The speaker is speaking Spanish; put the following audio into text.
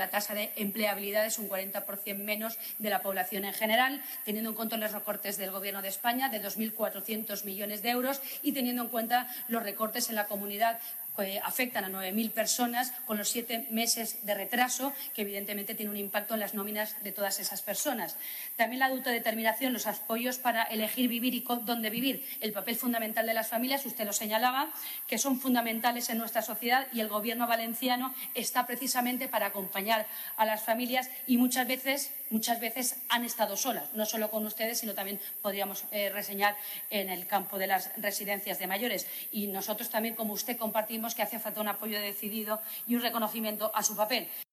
La tasa de empleabilidad es un 40% menos de la población en general, teniendo en cuenta los recortes del Gobierno de España de 2.400 millones de euros y teniendo en cuenta los recortes en la comunidad que afectan a 9.000 personas con los 7 meses de retraso, que evidentemente tiene un impacto en las nóminas de todas esas personas. También la autodeterminación, los apoyos para elegir vivir y dónde vivir, el papel fundamental de las familias, usted lo señalaba, que son fundamentales en nuestra sociedad y el Gobierno valenciano está precisamente para acompañar a las familias y muchas veces han estado solas, no solo con ustedes, sino también podríamos reseñar en el campo de las residencias de mayores. Y nosotros también, como usted, compartimos que hace falta un apoyo decidido y un reconocimiento a su papel.